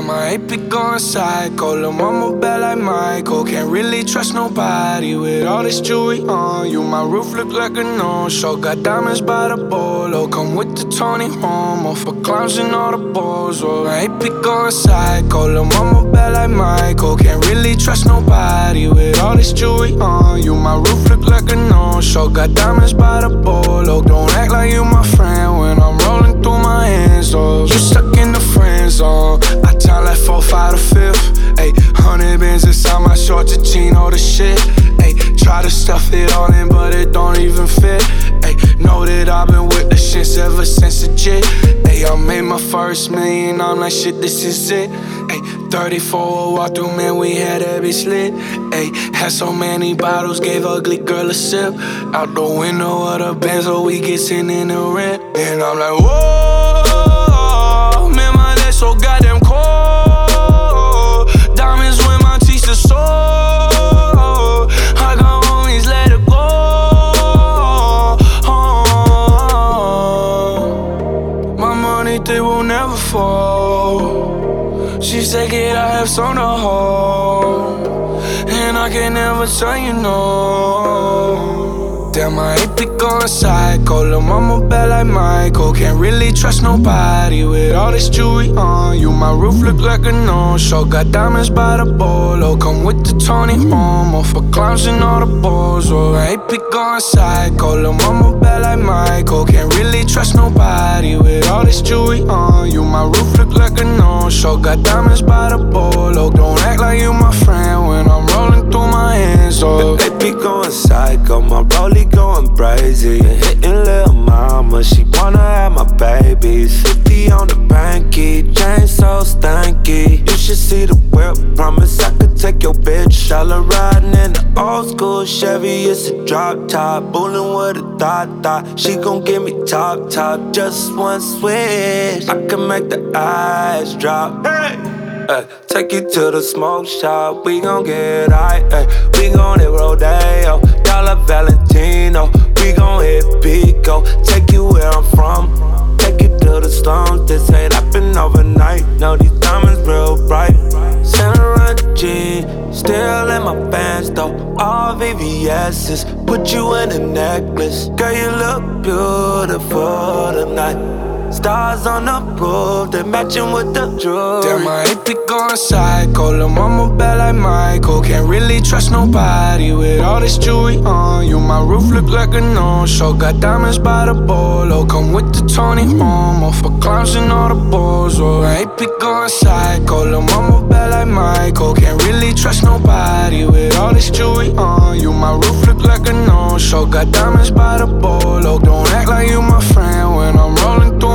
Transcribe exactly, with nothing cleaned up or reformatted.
my A P going psycho. Lil' mama bad like Michael. Can't really trust nobody with all this jewelry on you. My roof look like a no-show. Got diamonds by the bolo. Come with the Tony Homo for clowns and all the balls. Oh, my A P going psycho. Lil' mama bad like Michael. Can't really trust nobody with all this jewelry on you. My roof look like a no-show. Got diamonds by the bolo. Don't act like you my friend when I'm rolling through my hands. Oh, you stuck in the friend zone. I time like four, five to fifth. Ayy, hundred bins inside my shorts, a chino the shit. Ayy, try to stuff it all in, but it don't even fit. Ayy, know that I've been with the shits ever since the jit. Ayy, I made my first million, I'm like shit, this is it. Ayy, thirty-four walk through, man, we had that bitch lit. Ayy, had so many bottles, gave ugly girl a sip. Out the window of the Benz, so we get sent in the rent. And I'm like, whoa, man, my legs so goddamn cold. Diamonds when my teeth are sore. I got homies, let it go. Oh, my money, they will never fall. She said, kid, I have some to hold, and I can never tell you no. Damn, my A P going psycho. Lil' mama bad like Michael. Can't really trust nobody with all this jewelry on you. My roof look like a no-show. Got diamonds by the bolo. Come with the Tony Homo for clowns and all the balls. Oh, my A P going psycho. Lil' mama bad like Michael. Can't really trust nobody with all this jewelry on you. My roof look like a no-show. Got diamonds by the bolo. Don't act like you my friend when I'm rolling through my hands. Oh, the A P going psycho. My rollie going crazy. Hitting lil' mama, she wanna have my babies. Fifty on the banky, chain so stanky. You should see the whip, promise I could take your bitch. All her riding in the old school Chevy, it's a drop top. Bullin' with a thought thought, she gon' give me top top. Just one switch, I can make the eyes drop. Hey! Ay, take you to the smoke shop, we gon' get high, ay. We gon' hit Rodeo, Dollar Valentino. We gon' hit Pico, take you where I'm from. Take you to the slums, this ain't happen overnight. No, these diamonds real bright. Santa G, still in my pants though. All V V S's, put you in a necklace. Girl, you look beautiful tonight. Stars on the roof, they matching with the jewelry. Damn, my A P going psycho. Lil' mama bad like Michael. Can't really trust nobody with all this jewelry on you. My roof look like a no-show. Got diamonds by the bolo. Come with the Tony Homo for clowns and all the balls. Oh, my A P going psycho. Lil' mama bad like Michael. Can't really trust nobody with all this jewelry on you. My roof look like a no-show. Got diamonds by the bolo. Don't act like you my friend when I'm rolling through